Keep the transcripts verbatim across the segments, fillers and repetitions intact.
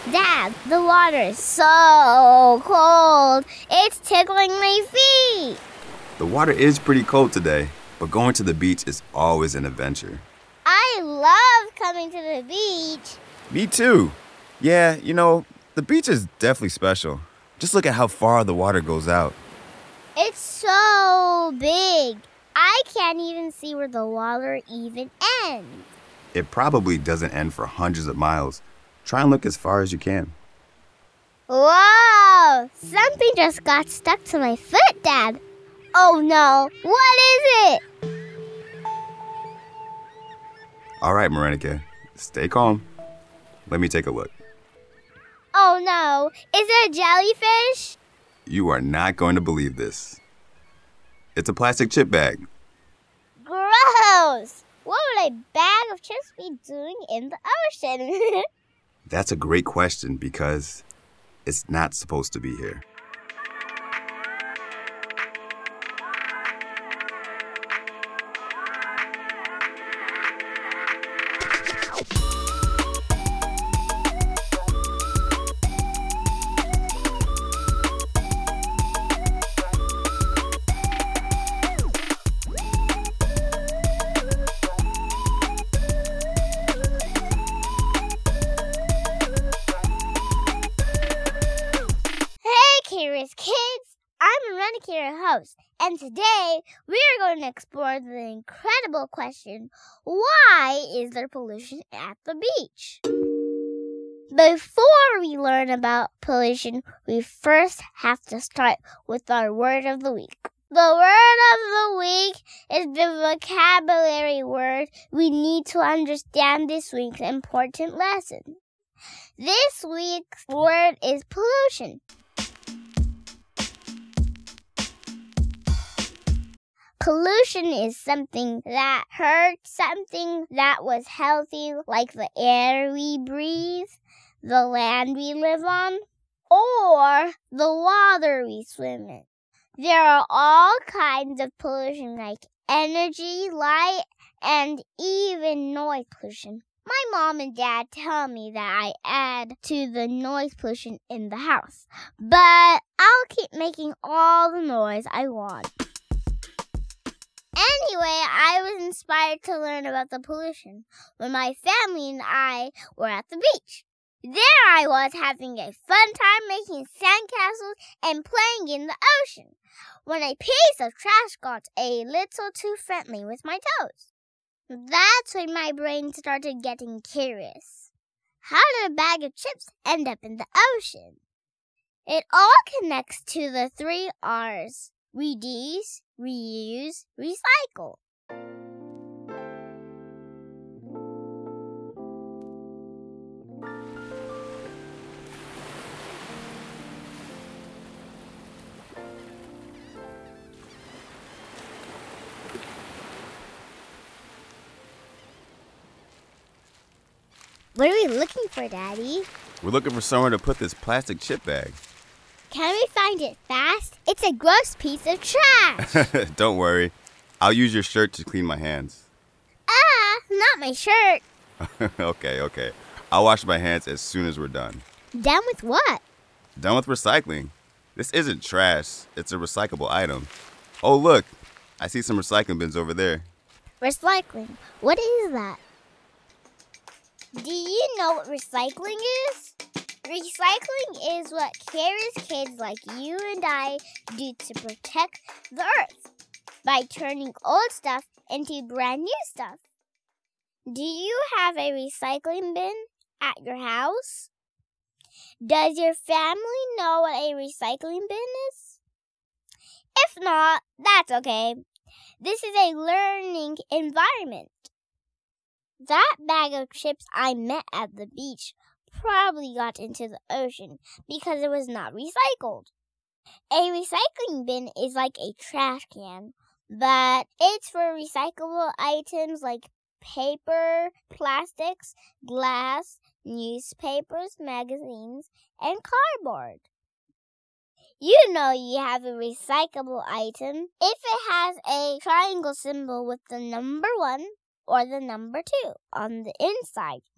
Dad, the water is so cold. It's tickling my feet. The water is pretty cold today, but going to the beach is always an adventure. I love coming to the beach. Me too. Yeah, you know, the beach is definitely special. Just look at how far the water goes out. It's so big. I can't even see where the water even ends. It probably doesn't end for hundreds of miles. Try and look as far as you can. Whoa! Something just got stuck to my foot, Dad. Oh no, what is it? All right, Marenika, stay calm. Let me take a look. Oh no, is it a jellyfish? You are not going to believe this. It's a plastic chip bag. Gross! What would a bag of chips be doing in the ocean? That's a great question because it's not supposed to be here. Curious kids, I'm Marenika, your host, and today we are going to explore the incredible question, why is there pollution at the beach? Before we learn about pollution, we first have to start with our word of the week. The word of the week is the vocabulary word we need to understand this week's important lesson. This week's word is pollution. Pollution is something that hurts, something that was healthy, like the air we breathe, the land we live on, or the water we swim in. There are all kinds of pollution like energy, light, and even noise pollution. My mom and dad tell me that I add to the noise pollution in the house, but I'll keep making all the noise I want. Anyway, I was inspired to learn about the pollution when my family and I were at the beach. There I was having a fun time making sandcastles and playing in the ocean when a piece of trash got a little too friendly with my toes. That's when my brain started getting curious. How did a bag of chips end up in the ocean? It all connects to the three R's. Reduce, reuse, recycle. What are we looking for, Daddy? We're looking for somewhere to put this plastic chip bag. Can we find it fast? It's a gross piece of trash. Don't worry. I'll use your shirt to clean my hands. Ah, not my shirt. okay, okay. I'll wash my hands as soon as we're done. Done with what? Done with recycling. This isn't trash. It's a recyclable item. Oh, look. I see some recycling bins over there. Recycling. What is that? Do you know what recycling is? Recycling is what curious kids like you and I do to protect the earth by turning old stuff into brand new stuff. Do you have a recycling bin at your house? Does your family know what a recycling bin is? If not, that's okay. This is a learning environment. That bag of chips I met at the beach probably got into the ocean because it was not recycled. A recycling bin is like a trash can, but it's for recyclable items like paper, plastics, glass, newspapers, magazines, and cardboard. You know you have a recyclable item if it has a triangle symbol with the number one or the number two on the inside.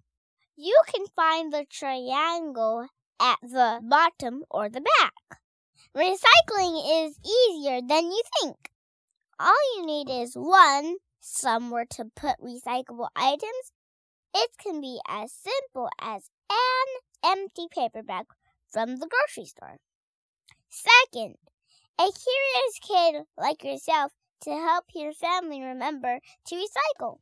You can find the triangle at the bottom or the back. Recycling is easier than you think. All you need is one, somewhere to put recyclable items. It can be as simple as an empty paper bag from the grocery store. Second, a curious kid like yourself to help your family remember to recycle.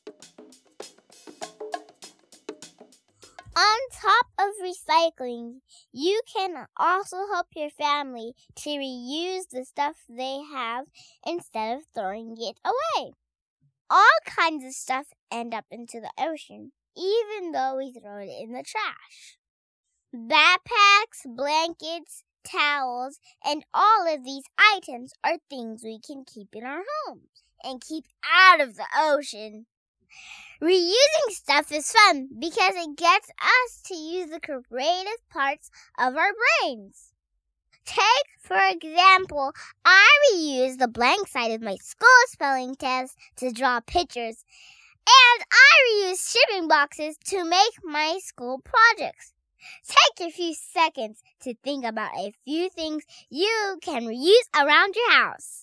On top of recycling, you can also help your family to reuse the stuff they have instead of throwing it away. All kinds of stuff end up into the ocean, even though we throw it in the trash. Backpacks, blankets, towels, and all of these items are things we can keep in our homes and keep out of the ocean. Reusing stuff is fun because it gets us to use the creative parts of our brains. Take, for example, I reused the blank side of my school spelling test to draw pictures, and I reused shipping boxes to make my school projects. Take a few seconds to think about a few things you can reuse around your house.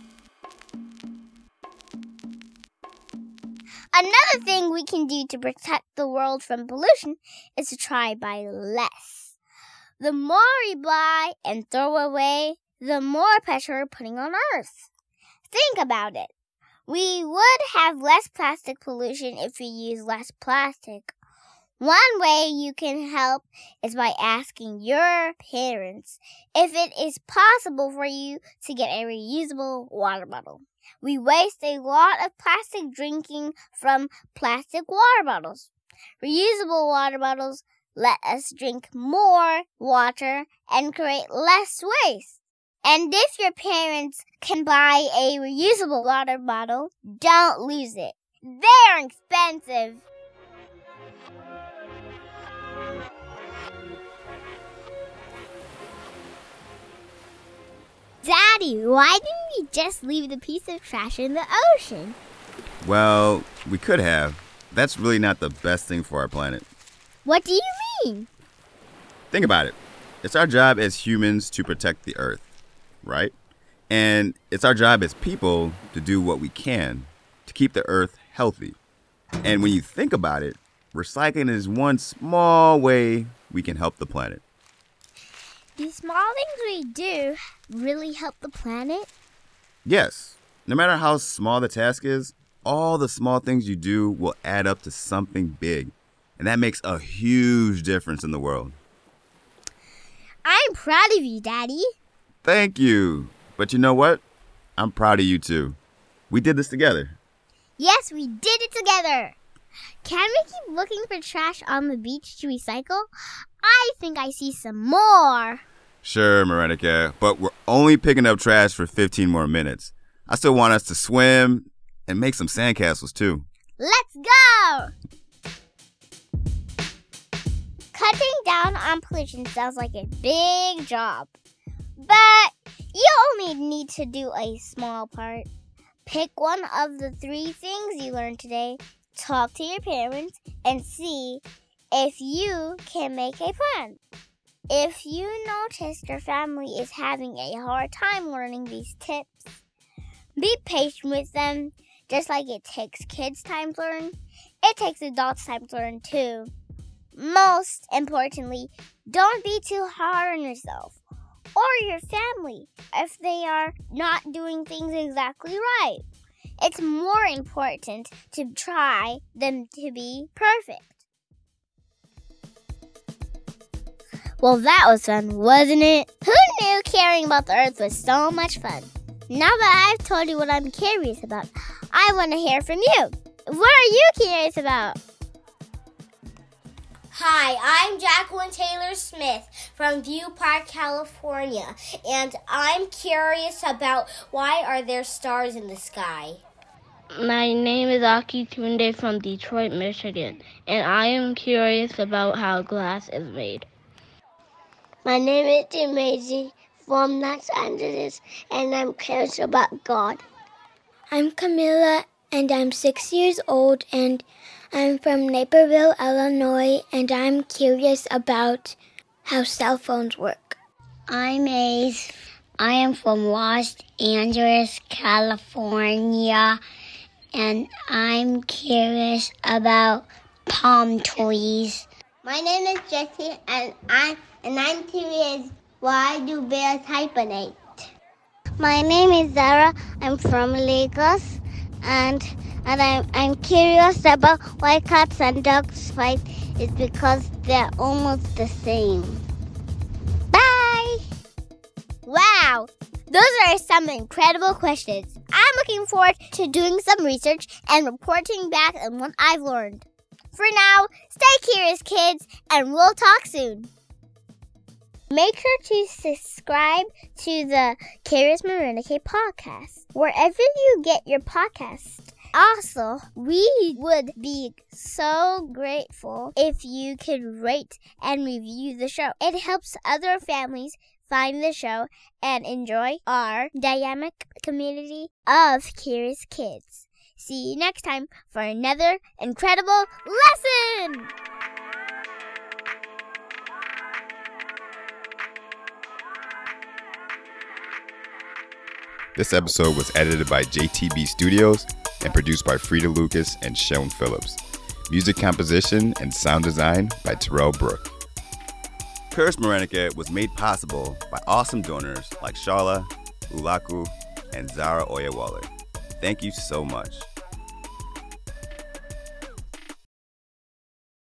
Another thing we can do to protect the world from pollution is to try buy less. The more we buy and throw away, the more pressure we're putting on Earth. Think about it. We would have less plastic pollution if we use less plastic. One way you can help is by asking your parents if it is possible for you to get a reusable water bottle. We waste a lot of plastic drinking from plastic water bottles. Reusable water bottles let us drink more water and create less waste. And if your parents can buy a reusable water bottle, don't lose it. They're expensive. Daddy, why didn't we just leave the piece of trash in the ocean? Well, we could have. That's really not the best thing for our planet. What do you mean? Think about it. It's our job as humans to protect the Earth, right? And it's our job as people to do what we can to keep the Earth healthy. And when you think about it, recycling is one small way we can help the planet. Do small things we do really help the planet? Yes. No matter how small the task is, all the small things you do will add up to something big. And that makes a huge difference in the world. I'm proud of you, Daddy. Thank you. But you know what? I'm proud of you too. We did this together. Yes, we did it together. Can we keep looking for trash on the beach to recycle? I think I see some more. Sure, Marenica, but we're only picking up trash for fifteen more minutes. I still want us to swim and make some sandcastles too. Let's go! Cutting down on pollution sounds like a big job. But you only need to do a small part. Pick one of the three things you learned today, talk to your parents, and see if you can make a plan. If you notice your family is having a hard time learning these tips, be patient with them. Just like it takes kids time to learn, it takes adults time to learn too. Most importantly, don't be too hard on yourself or your family if they are not doing things exactly right. It's more important to try than to be perfect. Well, that was fun, wasn't it? Who knew caring about the Earth was so much fun? Now that I've told you what I'm curious about, I want to hear from you. What are you curious about? Hi, I'm Jacqueline Taylor Smith from View Park, California, and I'm curious about why are there stars in the sky? My name is Aki Tunde from Detroit, Michigan, and I am curious about how glass is made. My name is Dimeji from Los Angeles, and I'm curious about God. I'm Camila, and I'm six years old, and I'm from Naperville, Illinois, and I'm curious about how cell phones work. I'm Ace. I am from Los Angeles, California, and I'm curious about palm trees. My name is Jessie, and I and I'm curious, why do bears hibernate? My name is Zara. I'm from Lagos, and and I'm I'm curious about why cats and dogs fight. It's because they're almost the same. Bye. Wow, those are some incredible questions. I'm looking forward to doing some research and reporting back on what I've learned. For now, stay curious, kids, and we'll talk soon. Make sure to subscribe to the Curious Marinake podcast, wherever you get your podcasts. Also, we would be so grateful if you could rate and review the show. It helps other families find the show and enjoy our dynamic community of curious kids. See you next time for another incredible lesson! This episode was edited by J T B Studios and produced by Frida Lucas and Sean Phillips. Music composition and sound design by Terrell Brook. Curious Marinake was made possible by awesome donors like Shala, Ulaku, and Zara Oyewale. Thank you so much.